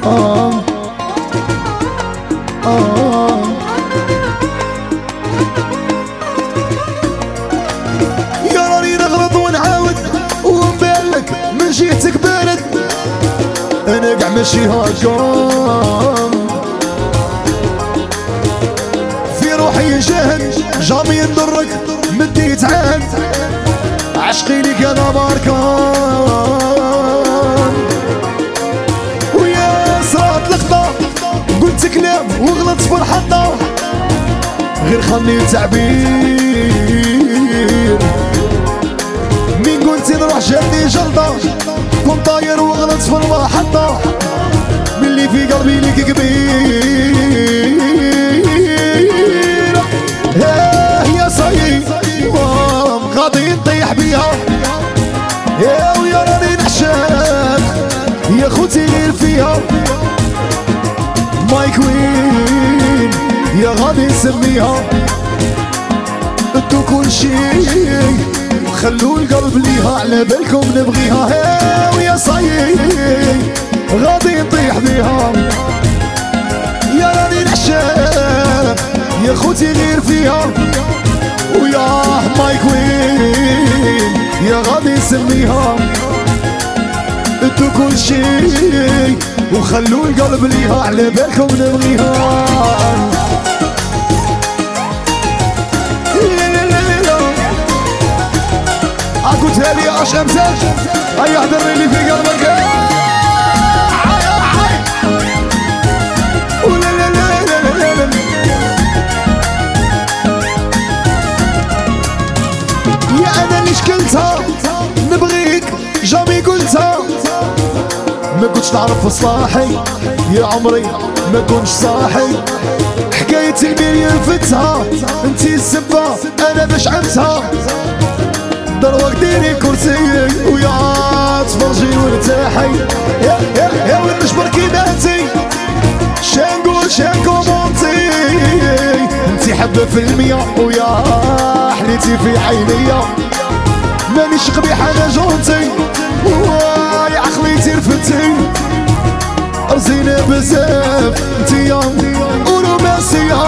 يا راني نغلط ونعاود ونبالك من جهتك بارد، انا قاع ماشي هكا في روحي جاهد جامي نضرك مديت عاد عشقي ليك انا باركان. ويا صرات لقطة قلت كلام وغلطت في الحطة، غير خلني تعبير مين قلت نروح جاتني جلطة، كنت طاير وغلطت في المحطة باللي في قلبي ليك كبير. يا صايي غادي نطيح بيها، ويا راني نحشاك يا خوتي غير فيها، ماي كوين يا غادي نسميها، انتو كل شي خلو القلب ليها، على بالكم نبغيها. ويا صايي غادي نطيح بيها، يا راني نحشاك يا خوتي غير فيها، ويا ماي كوين يا غادي نسميها، انتو كل شي وخلو القلب ليها، على بالكم نبغيها. قلتها لي اش امثال هيا هدرني لي في قلبك. ولا لا لا لا لا لا يا انا اللي شكلتها نبغيك جامي قلتها، ما كنتش نعرف صلاحي يا عمري ما كنتش صاحي، حكاية المليون فتها انتي السبة انا باش عمتها، دروك ديري كرسي ويا تفرجي وارتاحي، يا ونجبر كيما انتي شنقول شنكو مونتي، انتي حبة في المية ويا حليتي في عينيا، مانيش قبيح انا جونتي ويا عقليتي رفتي، رزينة بزاف انتي ورومانسية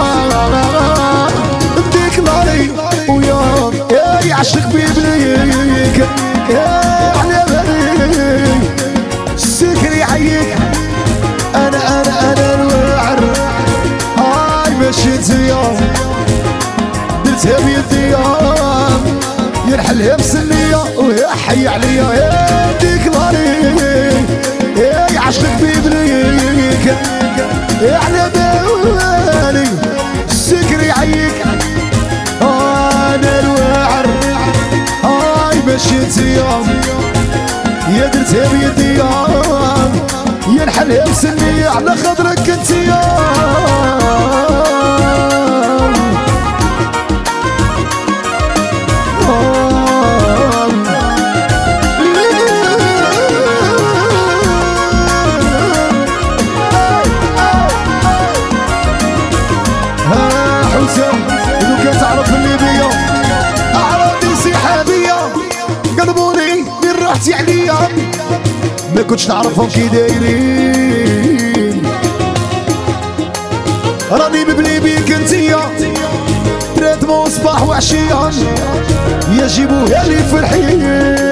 نديك ناري ويا عشق بيبليك يا على بالي السكر يعيك، انا الوعر هاي مشيت يوم درتها بيدي يرحلها بسنية ويا حي عليا، يا ديك ناري يا عشق بيبليك يا على بالي السكر يعيك، انا الوعر مشيت يوم يا درتها بيدي يا نحلها بسنية على خاطرك انت حسام لو كان تعرف اللي بيا اعراضي سحابية قلبوني من راحتي عليا، ما كنتش نعرفهم كي دايرين، راني مبلي بيك انتيا تراد مو صباح وعشية، يا جيبوها لي في الحين،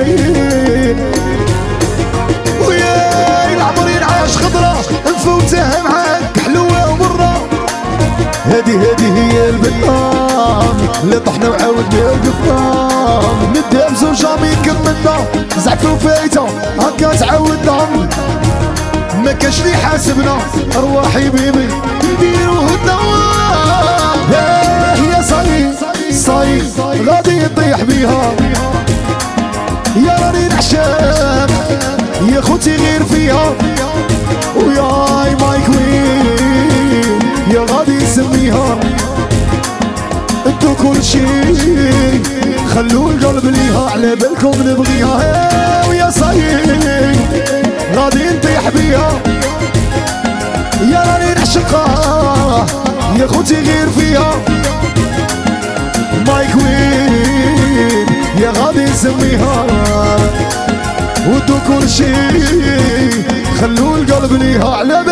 ويا العمر ينعاش خضرة نفوتها معاك حلوة ومرة، هذه هي البنان اللي طحنا وعاودنا وقفنا، ندام زوج جامي كملنا زعفوا فايته هكا تعاودنا، ما كاش لي حاسبنا ارواحي بيبي نديرو هدنا، يا صاي غادي نطيح بيها، يا راني نعشاك يا خوتي غير فيها، وياي ماي كوين يا غادي نسميها، انتو كل شي خلو القلب ليها، على بالكم نبغيها. ويا صايي غادي نطيح بيها، يا راني نعشقها يا خوتي غير فيها، ماي كوين يا غادي نسميها، وانتو كل شي خلو القلب ليها على